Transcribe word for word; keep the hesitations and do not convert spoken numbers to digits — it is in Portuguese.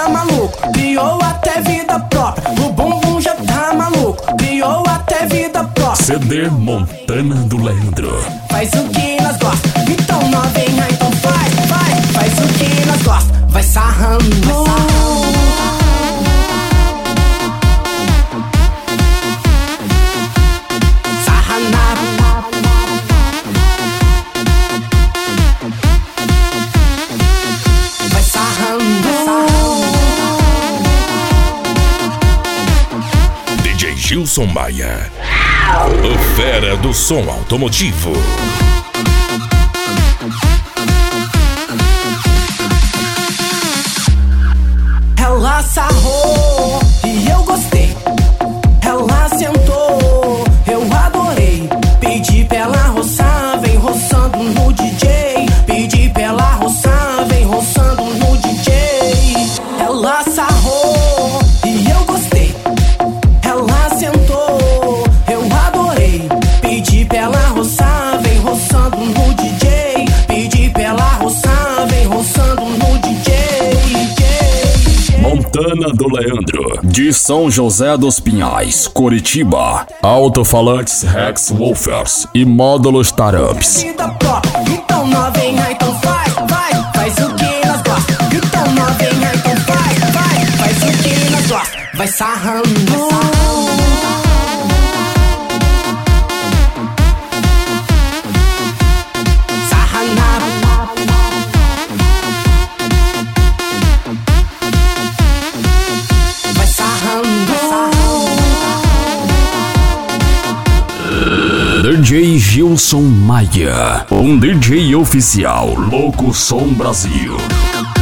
tá maluco, criou até vida própria. O bumbum já tá maluco, criou até vida própria. C D Montana do Leandro. Faz o que nós gosta, então novinha, então faz, vai. Faz o que nós gosta, vai sarrando, vai sarrando. Sarra na... Vai sarrando, vai sarrando. D J Gilson Maia, o fera do som automotivo. Ela sarrou e eu gostei. Ela sentou, eu adorei. Pedi pra ela roçar, vem roçando no D J. Pedi pra ela roçar, vem roçando no D J. Ela sarrou e eu gostei. Ela sentou, eu adorei. Pedi pra ela roçar, vem roçando no D J. Pedi pra ela roçar, vem roçando no D J. Montana do Leandro, de São José dos Pinhais, Curitiba. Alto-falantes Rex Wolfers e módulos Taramps. Vida própria, então novinha, então faz, vai. Faz o que nós gosta, então novinha, então faz, vai. Faz o que nós gosta, vai sarrando, vai sarrando. Sarra na... Vai sarrando, vai sarrando. D J Gilson Maia, um D J oficial, Louco Som Brasil.